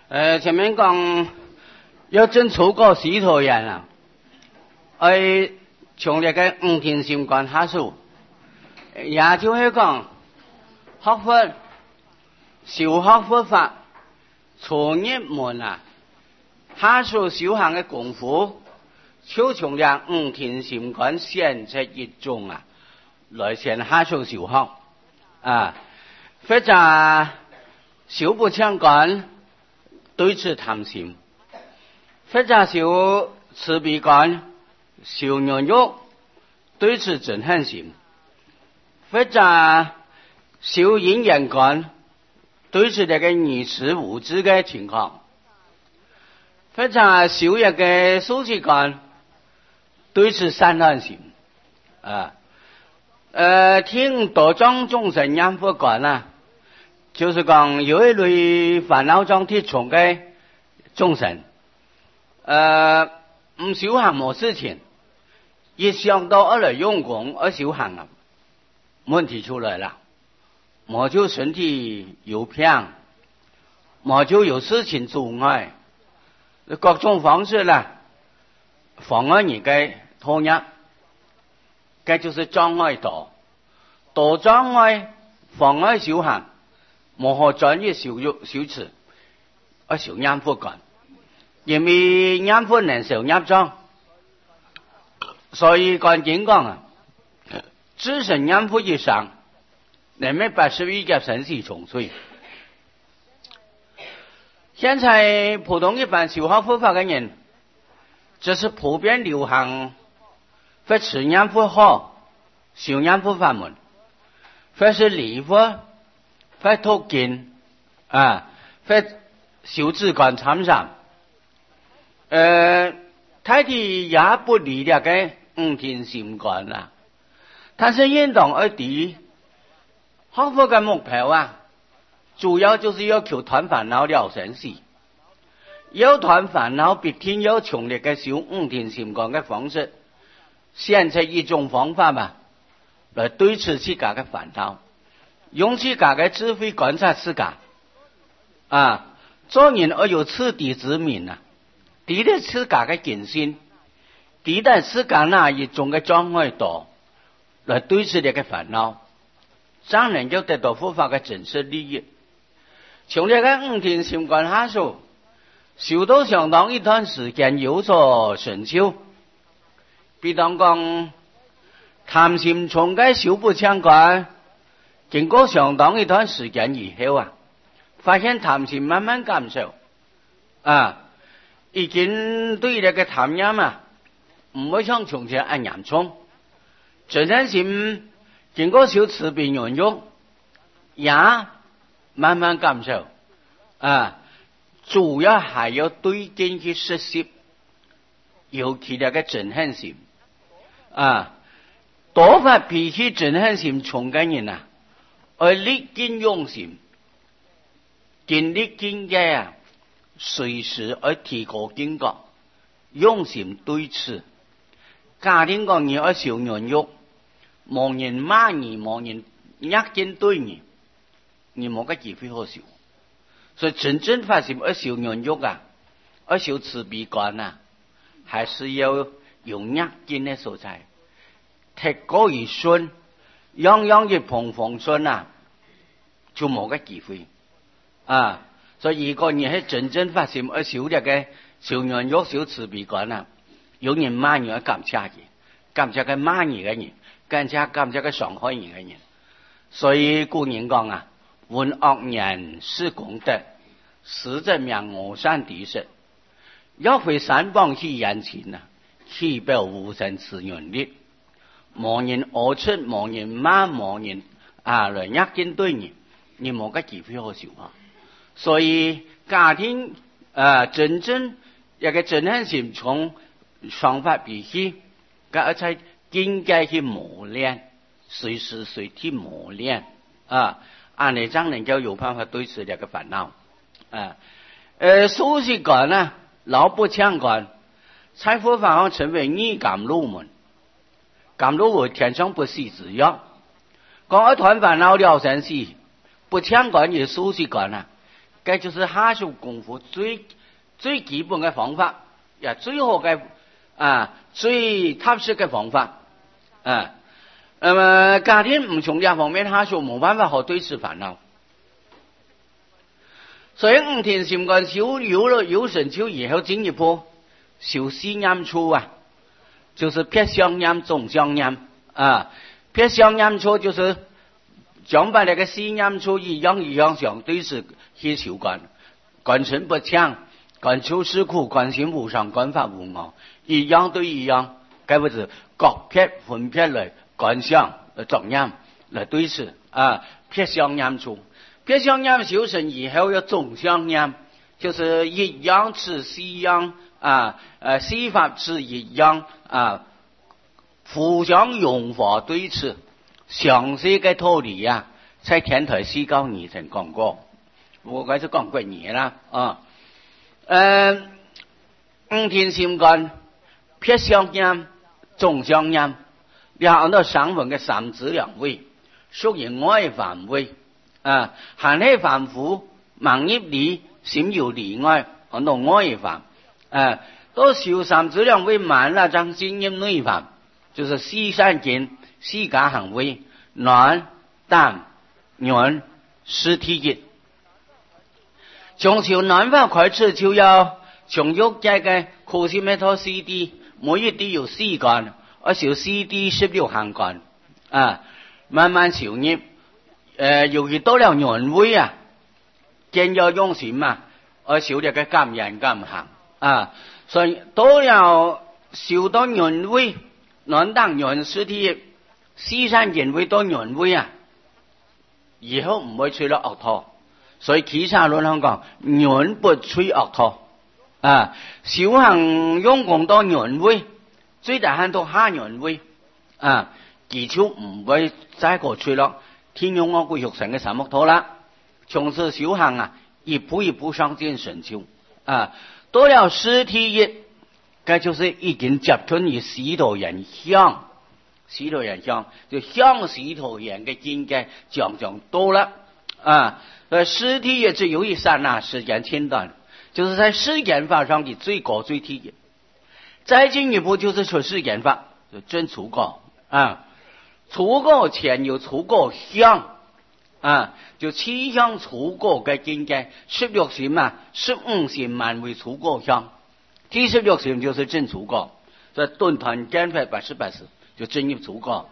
前面讲要真出个石头人啊，从这个五天心观下手，也就是讲学佛修学佛法，从入门啊，下手修行的功夫，就从这五天心观选择一种啊，来先下手修学啊，或者修不相关。对治贪心，或者修慈悲观，修忍辱，对治憎恨心；或者修因缘观，对治这个愚痴无知的情况；或者修一个疏持观，对治善恶心。听多种众生念佛观啊。就是讲有一类烦恼中贴重的众生，唔修行冇事情，一想到而来用功而修行啊，问题出来了，我就身体有病，我就有事情阻碍，各种方式啦，妨碍你的投入，这就是障碍多障碍妨碍修行。冇可专业修持，修念佛观，因为念佛能受业障，所以观经讲啊，自身念佛以上，能没81个生死重罪。现在普通一般修学佛法的人，这是普遍流行，或持念佛好，修念佛法门，或是礼佛。或读经或修止观参禅，他的也不离了个五天心观啦。但是运动而敌学佛的目标啊，主要就是要求断烦恼了生死，要断烦恼必定要从那个修五天心观的方式，选择一种方法嘛，来对治自家的烦恼。用自家的智慧观察自家做人要有次第之明啊，敌对自家的见心，敌对自家那一种的障碍多，来对治这个烦恼，让人就得到佛法的真实利益。从这个五天心观下手，修到相当一段时间有所成就，比当讲贪心从该修不相关。经过相当一段时间以后啊，发现贪心慢慢减少已经对这个贪念唔会像从前咁严重。憎恨心经过修慈悲忍辱也慢慢减少主要还要对境去实习，尤其那个憎恨心多发脾气憎恨心重嘅人而历经用心，经历境界随时而提高境界，用心对治。家庭讲你要修忍辱，冇人骂你，冇人压肩对你，你冇个机会好修。所以真正发现要修忍辱要修慈悲观还是要用压肩的所在，提高一顺。样样一碰碰顺就冇个机会所以如果你係真正發心要修這個修忍辱修慈悲觀有人罵你要感謝佢，感謝個罵你嘅人，感謝個傷害你嘅人。所以古人講聞惡人是功德，實則名我善敵實。要會善報其人情豈表無生慈人力。冇人惡出，冇人罵，冇人來壓肩對你冇個機會好修所以家庭真正一個憎恨心從想法脾氣，而且境界去磨練，隨時隨地磨練按你這樣能夠有辦法對治這個煩惱疏持觀老不相關，在佛法上稱為逆甘露門。甘露為天上不死之藥，講斷煩惱了生死，不相關也疏持觀这就是下手功夫最基本的方法，也最好的最踏实的方法。那么家庭唔从这方面下手，冇办法好对治烦恼。所以五天心观修有神修以后进一步修四念处就是撇相念、总相念撇相念处就是讲白那个四念处一样相对是去修观，观身不强，观处是苦，观心无常，观法无我，一样对一样，该不是各撇分撇来观相总念来对治撇相念处。撇相念修成以后要总相念，就是一样是四样四法是一样互相融合对峙，详细嘅道理在天台四教你曾讲过，我嗰是讲过嘢啦五天心观撇相念、总相念，然後上文嘅三子兩位屬於外範圍閒氣凡夫盲業理閃耀離外，講到外範都修三子兩位慢啦，將心業內範，就是四善見、四假行為、暖、淡、圓、實體業。從修暖法開始就要從欲界嘅苦心一套CD，每一啲有四幹，而修CD 16行幹慢慢修業。尤其到了圓位見有用心而修這個感言感行所以到了修到圓位，暖當圓實體四善見位到圓位以後唔會吹落惡土，所以其他論講圓不吹惡土修行用功到圓位，最大限度下圓位技巧唔會再個吹落天用我歸學神嘅三木土啦，從此修行一步一步上進神修到了實體業，這就是已經接近於四陀人相，四陀人相就向四陀人嘅境界漸多了實體業只有一剎那時間前段，就是在世間法上的最高最體業，再進一步就是出世間法，就真出高出過前有出過相就七相出過嘅境界，16心15心滿為出過相，第16心就是真出過，所以頓團見法88事就真入出過。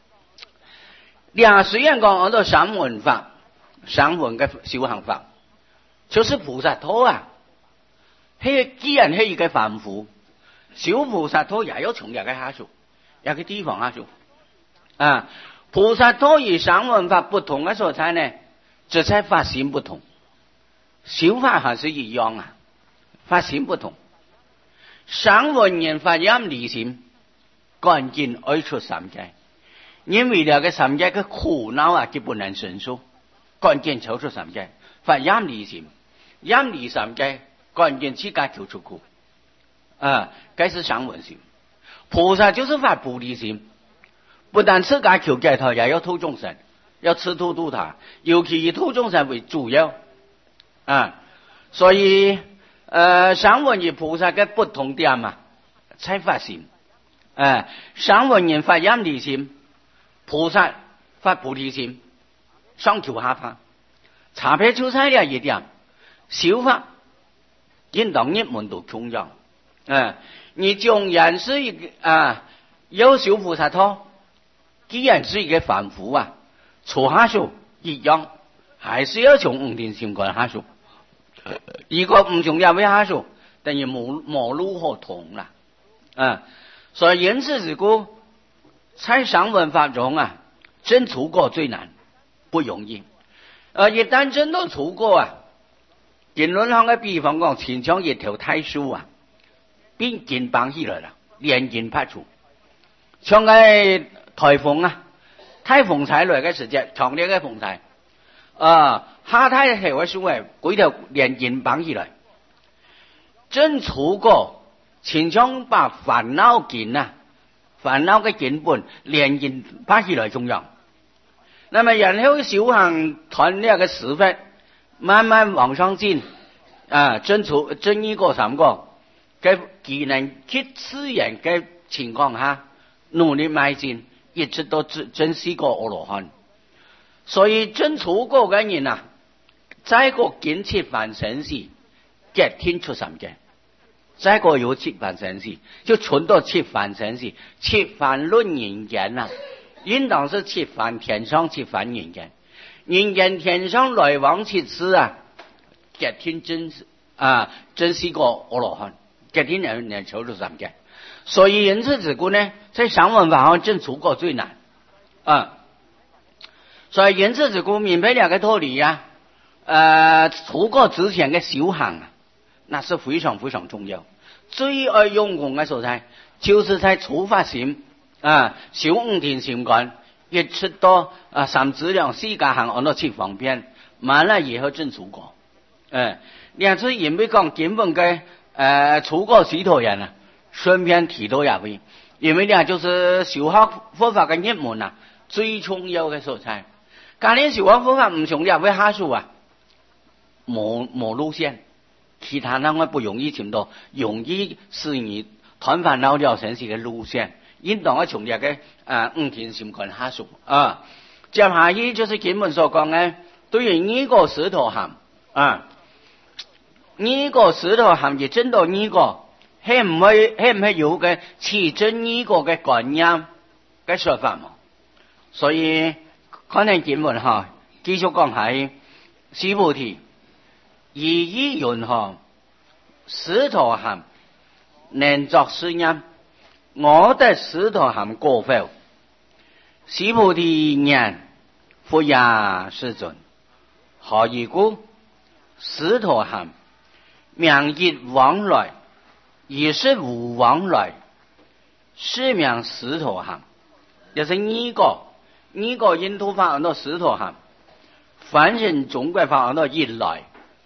雖然講按照三文法，三文嘅修行法，就是菩薩土既然係一個凡夫，修菩薩土也有從一個下手，一個地方下手菩薩土與三文法不同的所在呢，只在發心不同，修法還是一樣發心不同。三文人發音離心，趕緊愛出三界，因為了個三界嘅苦惱就不能承受，趕緊抽出三界，發音離心，音離三界，趕緊自家求出苦這是三文心。菩薩就是發菩提心，不但自家求解脫，也要度眾生，要持度他，尤其以度眾生為主要所以三文與菩薩嘅不同點才發心三文人發音離心，菩薩發菩提心，上求下化，差別就在了一點，修法應當入門都重要你縱然是一個要修菩薩土，既然是一個凡夫初下手一樣，還是要從五天心觀下手。如果唔從兩位下手，等於冇路可通啦所以因此之故，在三文法中真出過最難，不容易一旦真到出過見論上嘅比方講，親像一條大樹邊肩膀起來了，連肩拍出，像個颱風颱風踩來嘅時節，強烈嘅風踩下太條嘅樹幾條連肩膀起來，真出過親像把煩惱肩煩惱嘅根本連肩拍起來重要。那麼然後修行團呢個時法慢慢往上进真一个三个嘅技能去自然嘅情况下努力迈进，一直到真是个阿罗汉。所以真出国嘅人啊，在個見切凡神事，嘅天出什嘅，在個有切凡神事，就存到切凡神事，切凡論人間啊，應當是切凡天上，切凡人間，人間天上來往切事啊，嘅天真是個阿羅漢，嘅天人求出什嘅，所以因此之故呢，在上文法上真出國最難所以因此之故明白兩個道理啊。出國之前嘅修行啊，那是非常非常重要。最愛用功嘅所在，就是在出發前修五天心觀，一直到三資糧四加行按到七方便，完了以後真出國。兩次因為講根本嘅出國許多人啊，順便提到也會，因為呢就是修學佛法嘅入門啊，最重要嘅所在。假如修學佛法唔重要，會下數啊。冇路線，其他人我不容易尋到，容易是你斷煩惱了生死嘅路線。應當我從呢個五天心觀下數接下去就是經文所講嘅，對於呢個石頭涵呢個石頭涵亦真到呢個係唔係有嘅持真呢個嘅觀念嘅說法嘛？所以可能經文繼續講係須菩提。以一云何石頭涵能作是因，我得石頭涵過否？須菩提言：復也世尊。何以故？石頭涵名亦往來，也是無往來，是名石頭涵。就是呢個印度法到石頭涵，凡人中國法到一來。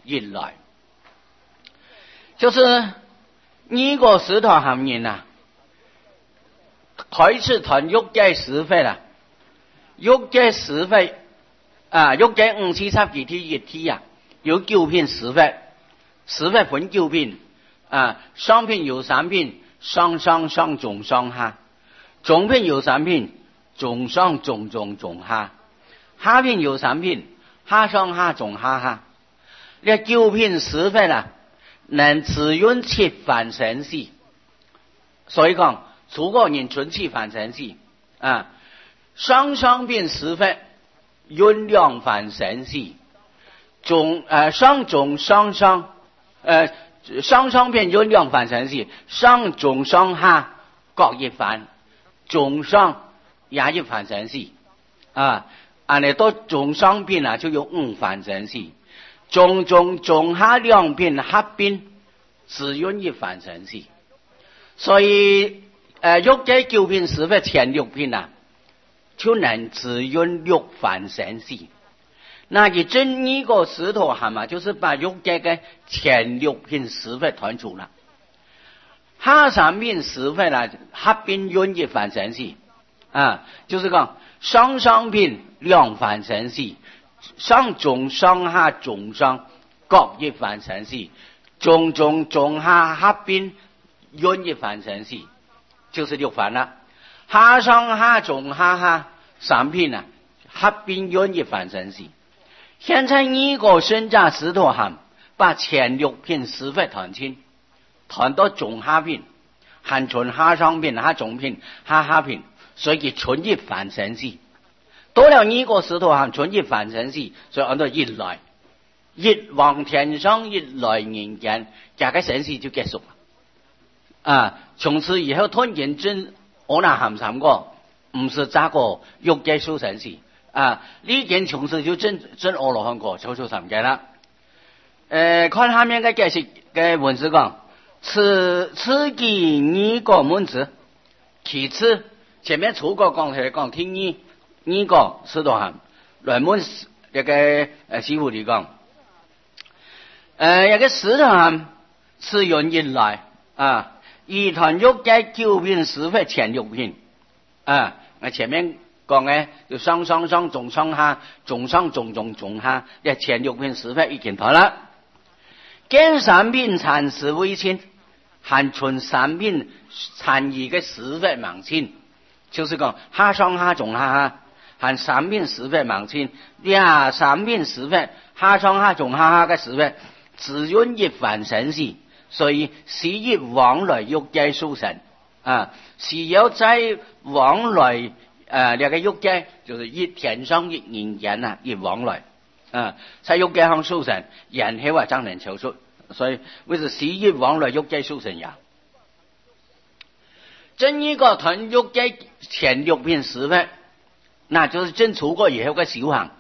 就是呢個石頭涵人啊，開始談欲界十法啦，欲界十法欲界五七十幾天一天啊，有9品十法，十法分9品上品有3品，上中下，中品有3品，中上中下，下品有3品，下上中下。呢9品十法啦，能自蘊切凡神事，所以講出國人存切凡神事上品十法蘊兩凡神事，上中上上品蘊兩凡神事，上中上下各一凡，中上也一凡神事按你到中上品就有5凡神事。中下兩品合併自蘊一凡神事，所以欲界9品十法前6品就能自蘊6凡神事。那一真呢個石頭涵就是把欲界嘅前6品十法團出了，下3品十法合併蘊一凡神事就是講上品兩凡神事。上中上下中上各一凡神事，中下合併蘊一凡神事，就是6凡了。下上下中下3品合併蘊一凡神事。現在呢個身家石頭涵把前6品十法團清，團到中下品，還存下上品、下中品、下品，所以存一凡神事。到了呢個石頭涵存一凡神事，所以按照一來往天上，一來人間，這個神事就結束了從此以後吞言真阿那含3個，唔是這個欲界修神事呢件從此就真阿羅漢果抽3件啦。看下面嘅解釋嘅文字講，此即呢個門子，其次前面出國講聽呢個石頭涵來問一個師傅嚟講一個石頭涵是用一來以談欲界9品十法前6品前面讲嘅就上上上中上下，中上中中中下，一前6篇10法已經談啦。見3篇殘時為親，還存3篇殘餘嘅10法盲親，就是講下上下中下下，還3篇10法盲親，呀3篇10法下上下中下下嘅10法，只用一凡神事，所以是以往來欲界殊勝啊，是有在往來那個欲界，就是一天上一人間啊，一往來啊，在欲界上殊勝，然後話將能求出，所以為是以往來欲界殊勝呀。真一個團欲界前6篇10法，那就是真出過以後嘅小行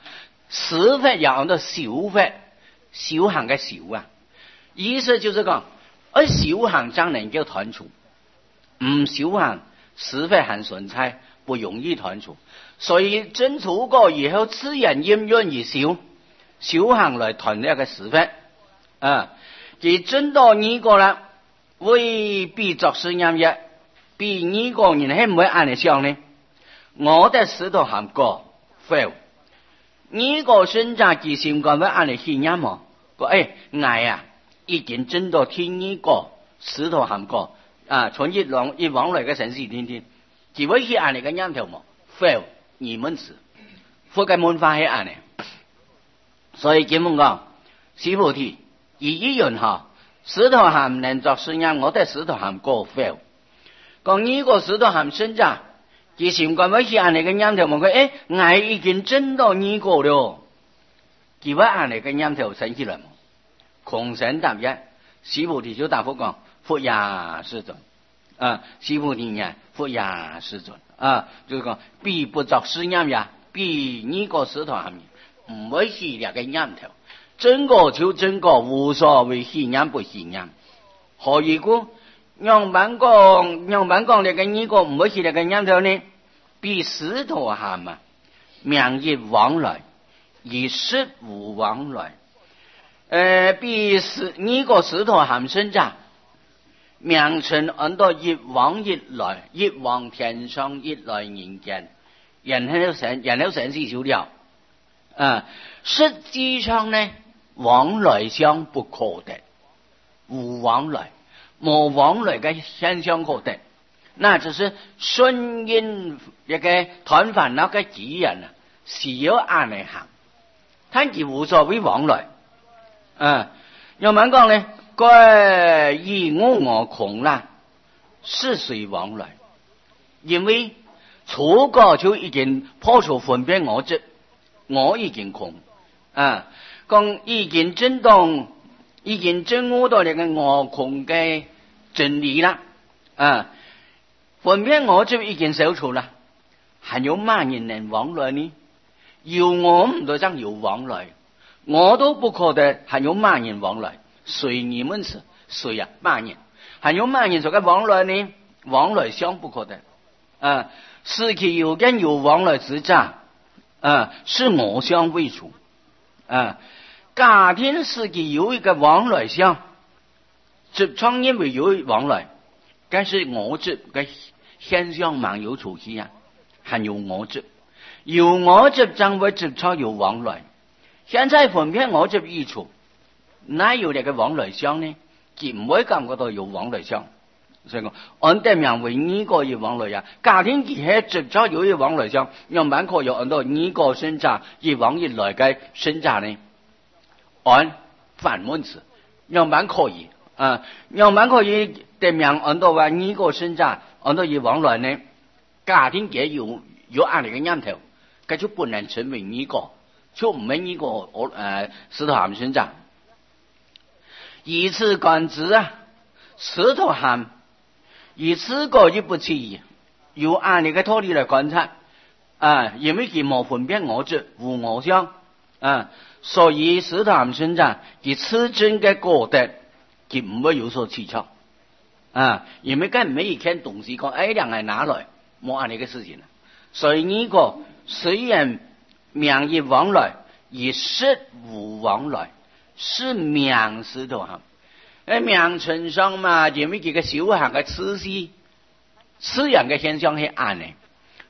，10法有到小法，小行嘅小啊，意思就是講，而小行將能夠團出，唔小行10法很順差，不容易團出，所以真出過以後，自然因緣而小，小行來團呢個10法啊，而真到呢個啦，未必作是啱嘅。比呢個人係唔會按嚟想呢？我哋使徒行過 fail， 呢個選擇自性講會按嚟信任喎。個捱啊，已經真到聽呢個使徒行過啊，從一往來嘅城市天天，只會去按嚟嘅念頭喎 fail， 二門詞，佛嘅門法係按嚟，所以根本講，師父提以一樣下，使徒行能作信任，我哋使徒行過 fail。講呢個使徒行生者，佢前個位去按你嘅念頭，問佢我已經真到呢個了，佢話按你嘅念頭生起來冇？空神答一，師父提就答復講，復也是準啊，師父提呀，復也是準啊，就是講必不作是念呀，必呢個使徒行唔會去你嘅念頭，真個就真個，無所謂去念不去念，何以故？讓板講你嘅呢個唔會去你嘅念頭呢？必使徒行啊，名亦往來，而實無往來。必使呢個使徒行生者，名稱很多一往一來，一往天上，一來人間，然後神是少了。實際上呢，往來相不可得，無往來。冇往來嘅現象可得，那就是順應一個團煩惱嘅主人啊，是要按嚟行，睇佢無所謂往來。有文講呢，該以我空啦，是誰往來？因為初個就已經破除分別我執，我已經空講已經真當。已經證悟到你嘅我空嘅真理啦，分別我執已經消除啦，還有乜人能往來呢？要我唔到真有往來，我都不覺得還有乜人往來，隨你們是誰呀？乜人？還有乜人做嘅往來呢？往來相不可得，是其有跟有往來之者，是我相為主，家庭世界有一個往來相，執創因為有往來，但是我執嘅現象蠻有出現啊，還有我執，有我執將會執創有往來。現在分別我執一處，哪有呢個往來相呢？佢唔會感覺到有往來相，所以講按得名為呢個有往來呀。家庭佢係執創有往來相，讓蠻可有按到呢個生者一往一來嘅生者呢？按反門詞，樣板可以樣板可以點樣按到話呢個生者按到以往來呢？家庭嘅有按你嘅念頭，佢就不能成為呢個，就唔係呢個使徒行生者。以此觀之啊，使徒行以此個亦不似，要按你嘅道理來觀察因為佢冇分別我執無我相所以使徒行生者佢此真嘅果德，佢唔會有所蹊蹺因為佢唔係一件東西講兩係拿來冇按你嘅事情所以呢個雖然名亦往來，而實無往來，是名使徒行。名稱上嘛，因為佢嘅小行嘅次序，此樣嘅現象係按呢，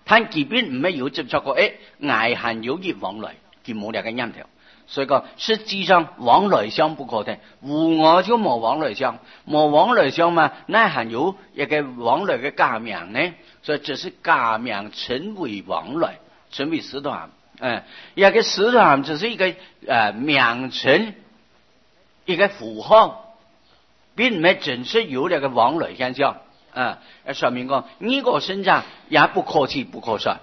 但即便唔係有接觸過，愛恨有業往來，佢冇兩個念頭。所以講，實際上往來相不可得，無我就冇往來相，冇往來相嘛，那還有一個往來嘅假名呢？所以這是假名成為往來，成為使徒行。一個使徒行只是一個名稱，一個符號，並唔係真實有那個往來現象。說明講呢個身上也不可取不可說。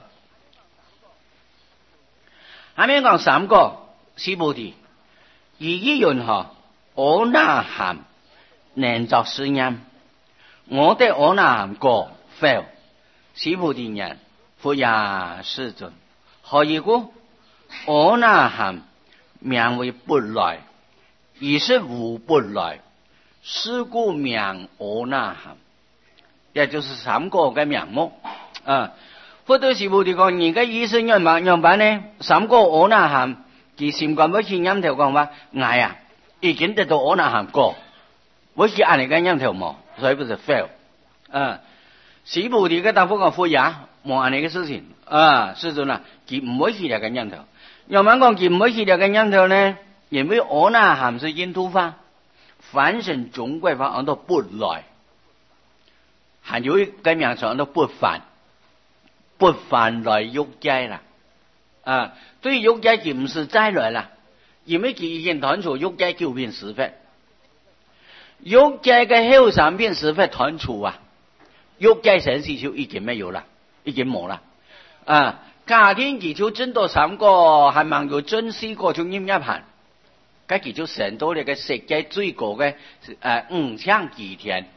下面講三個。是菩提，以一緣何？我那含能作是念，我的我那含過否？是菩提人，復也世尊。何以故？我那含名為不來，而是無不來，是故名我那含。也就是三個嘅名目。佛對是菩提講，而家意思樣板呢？三個我那含。佢禪觀每次音頭講話，我已經得到我那含過，每次按你嘅音頭冇，所以不是 fail。是菩提嘅答覆講復也冇按你嘅事情。世尊啦，佢唔會去兩個音頭。又問講佢唔會去兩個音頭呢？因為我那含是因突法，凡聖總歸法按到不來，還有一個名詞按到不犯，不犯來欲界啦。對欲界佢唔是再來啦，因為佢已經斷除欲界九品十法，欲界嘅後三品十法斷除欲界神事就已經沒有啦，已經冇啦。假天佢就真到三個，係盲有真四個就念一盤，咁佢就成到你嘅世界最高嘅五搶幾天。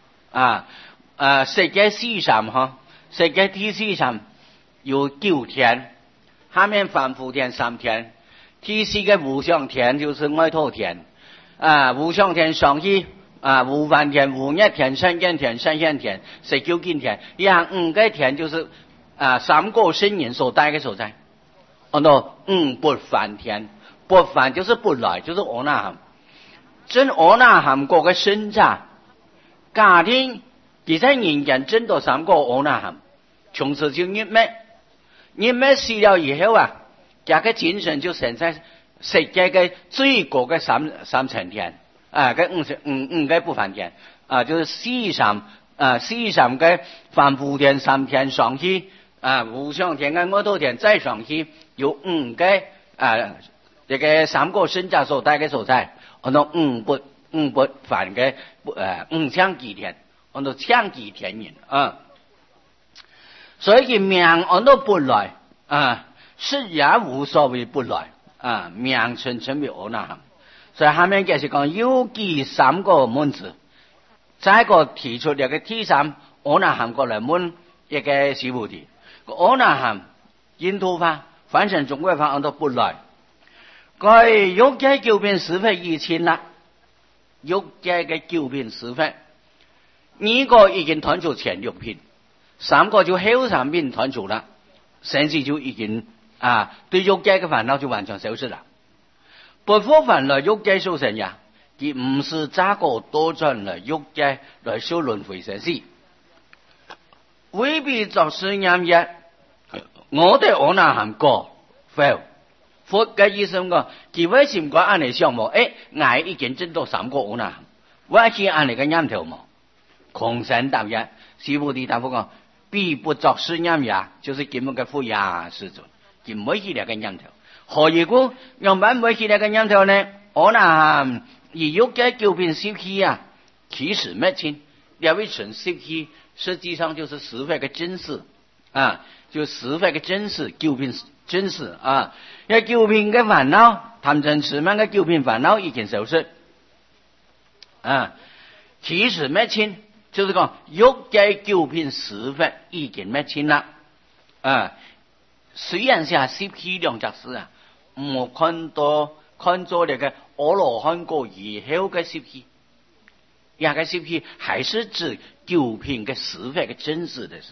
世界四三世界第四三有9天。下面凡夫天3天，第四個無上天就是外頭天，無上天上去，無梵天、無熱天、三間天、三現天、19境天，5個天就是三個聖人所帶嘅所在。不犯天，不犯就是不來，就是我那含。真我那含過嘅身渣，假天其他人間真到三個我那含，從此就滅滅。你咩死了以後這個精神就成在世界嘅最高嘅三層天，五個不犯天，就是四三個凡夫天3天上去，無上天嘅外頭天再上去，有5個這個三個聖者所帶嘅所在，五不犯嘅五搶幾天，搶幾天人所以名按到不來是也無所謂不來名稱稱為我那含。所以下面就是講有記3個門子，再一個提出一個第三我那含過來問一個是菩提，我那含因突法凡聖總歸法按到不來，佢欲界9品十法已清啦，欲界嘅9品十法呢個已經斷除前6品。3個就後3品斷除啦，甚至就已經對欲界嘅煩惱就完全消失啦。不復煩惱欲界修成呀，佢唔是揸個多轉來欲界來修輪迴生死，未必作是念也。我哋我那含過否？佛嘅意思講，佢為什麼按你想冇？我已經真到3個我那含，為什麼按你嘅念頭冇？空神答曰：是菩提答復講。必不作是念也，就是根本嘅復也世尊，佢唔會起兩個念頭。何以故？樣板唔會起兩個念頭呢？我那以欲界9品十氣其實滅盡，兩位純十氣實際上就是十法嘅真實就十法嘅真實9品真實有9品嘅煩惱，貪嗔癡慢嘅9品煩惱已經消失其實滅盡。就是講欲界9品十法已經滅盡啦雖然是10氣兩雜事冇看做那個阿羅漢果以後嘅10氣，那個10氣還是指9品嘅十法嘅真實的事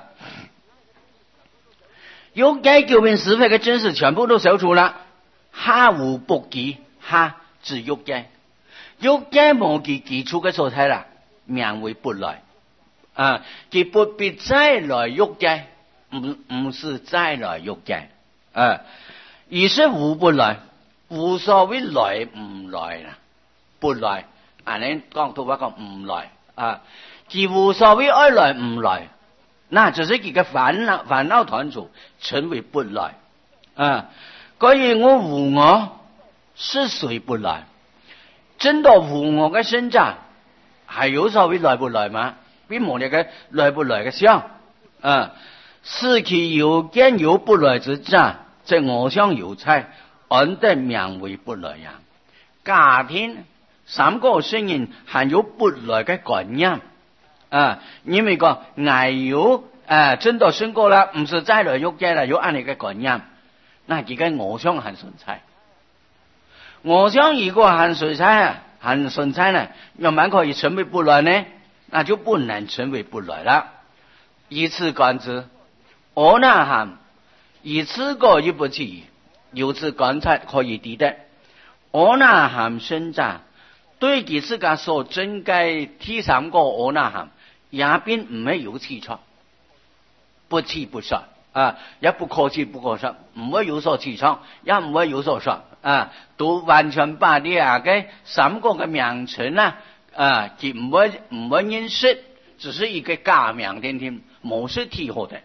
欲界9品十法嘅真實全部都消除了，下無不記，下指欲界，欲界冇基礎嘅所在啦。名為不來佢不必再來欲界， 唔是再來欲界，而是無不來，無所謂來唔來啦，不來，你講到話講唔來其無所謂愛來唔來，那就是佢嘅煩惱團組成為不來所以我無我是誰不來？真到無我嘅生長，係有所謂來不來嗎？並冇你嘅來不來嘅相是其有見有不來之障，在我相有差，安得名為不來呀？家庭三個聲音含有不來嘅觀念因為講我有真到升過啦，唔是再來欲界啦，有安尼嘅觀念，那佢嘅我相很順差。我相如果很順差呢，要蠻可以成為不來呢，那就不能成為不來了。以此觀之，阿那含以此個亦不起，由此觀察可以知得，阿那含生長對佢自家所證嘅第三個阿那含也並唔係有起錯，不起不實也不可起不可實，唔會有所起錯，也唔會有所實都完全把呢嘅三個嘅名稱佢唔會認識，只是一個假名添，冇是體合的。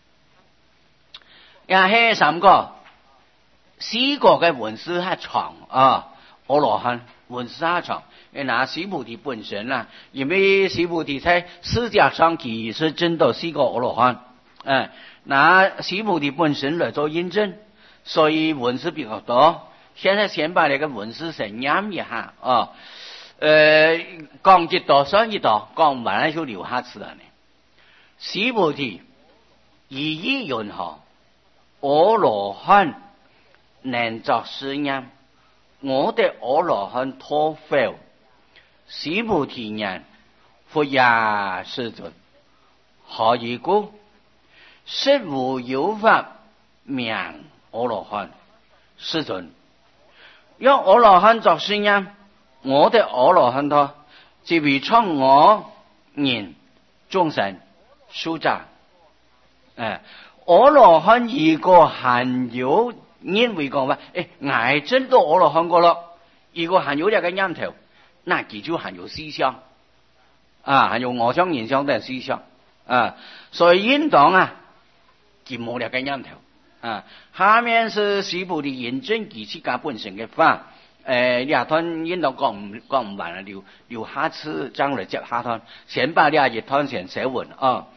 也係三個四個嘅文字係長阿羅漢文字係長，那須菩提本身啦，因為須菩提在世界上佢是真的四個阿羅漢那須菩提本身來做印證，所以文字比較多。現在先把那個文字先念一下講一道算一道，講唔完就留下次啦呢。須菩提以意云何？阿羅漢能作是念，我哋阿羅漢托否？須菩提言：復也，世尊。何以故？實無有法名阿羅漢，世尊。若阿羅漢作是念，我哋阿羅漢托，即為創我言眾生數雜阿羅漢如果含有因為講話我真到阿羅漢過咯，如果含有這個念頭，那佢就含有思想含有我相現象的思想所以應當佢冇這個念頭下面是須菩提驗證佢自家本身嘅法兩段應當講唔完啦，留下次將來接下段，先把兩一段先寫完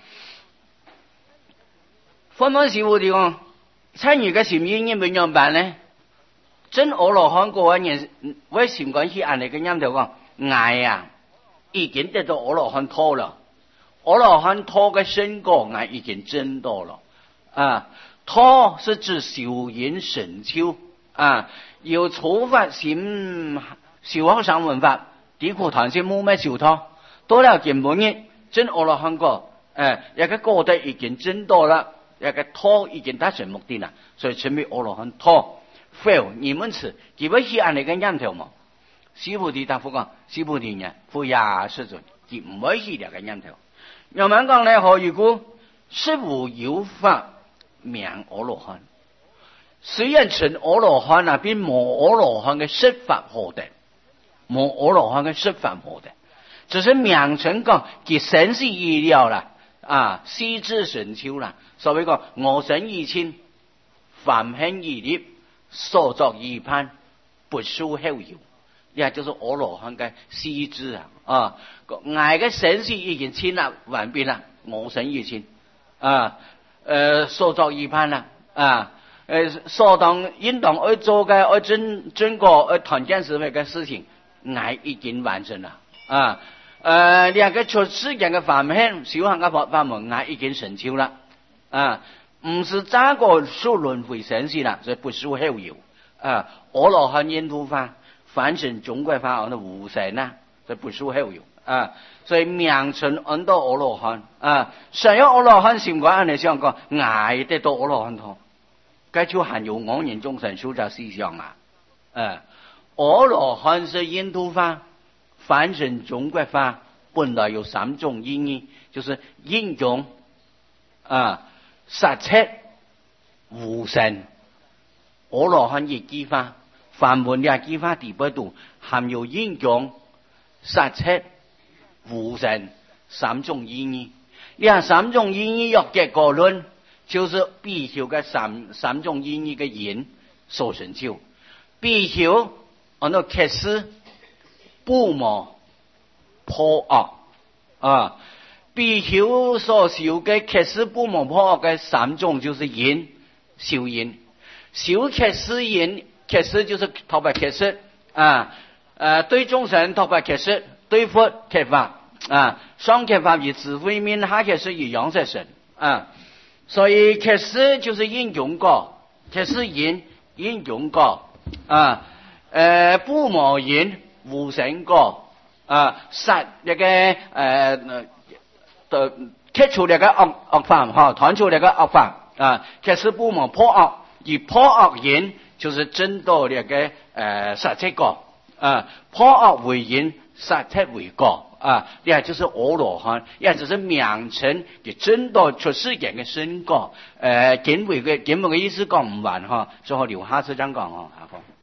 分分須菩提講，參與嘅禪意應點樣辦呢？真阿羅漢嗰個人為禪觀去按你嘅念頭講，我已經得到阿羅漢托了，阿羅漢托嘅身果我已經證到了托是指修因成就有初發心小學上文法地庫談是冇咩修托，到了見本日真阿羅漢果一個果德已經證到了，一個托已經達成目的啦，所以稱為阿羅漢托。否你們此佢會去按你嘅念頭嘛？須菩提答復講，須菩提呢，復也，世尊，佢唔會去呢個念頭。又問講呢，何以故？實無有法名阿羅漢。雖然成阿羅漢並冇阿羅漢嘅實法可得，冇阿羅漢嘅實法可得，只是名稱講佢神是意料啦悉知神秋啦。所謂講我神以親，梵行以立，所作以判，不屬後有，也就是阿羅漢嘅悉知我嘅神是已經親啦，完畢啦，我神以親所作以判啦所當應當要做嘅要經過團建時嘅事情，我已經完成啦兩個出世間嘅法門修行嘅法門我已經成就啦唔是這個受輪迴生死啦，所以不屬後有阿羅漢因突法凡聖中觀法的無神所以不屬後有所以名稱按到阿羅漢想要阿羅漢禪觀按你想講我得到阿羅漢托，該就含有我人眾生數雜思想阿羅漢是因突法凡聖中觀法本來有三種意義，就是應用杀切无神。阿罗汉一句话，梵文的句话第八度含有影响杀切无神三种意义。三种意义要结果论，就是必修嘅三种意义嘅人所成就。必修按照揭示不魔破惡必修所修嘅揭示不魔破惡嘅三種就是人修人。修揭示人，揭示就是頭白揭示對眾生頭白揭示，對佛揭法上揭法以智慧面，下揭示以養色神所以揭示就是應用過，揭示人應用過不魔人無神過殺一個揭出一個惡法彈出一個惡法揭示不魔破惡，而破惡人就是真道一個殺切過破惡為人，殺切為過也就是阿羅漢，也就是名稱嘅真道出世間嘅身過，簡為嘅意思講唔完所以我留下次再講